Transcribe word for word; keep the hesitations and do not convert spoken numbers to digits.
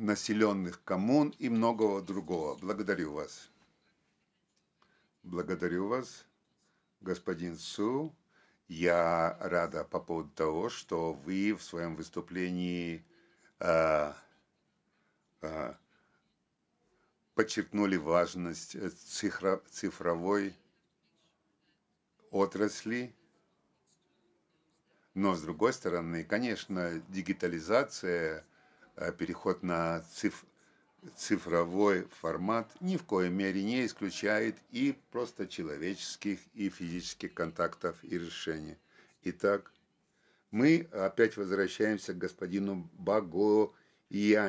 населенных коммун и многого другого. Благодарю вас. Благодарю вас, господин Су. Я рада по поводу того, что вы в своем выступлении э, э, подчеркнули важность цифро, цифровой отрасли. Но, с другой стороны, конечно, дигитализация, переход на циф, цифровой формат ни в коей мере не исключает и просто человеческих и физических контактов и решений. Итак, мы опять возвращаемся к господину Багояне.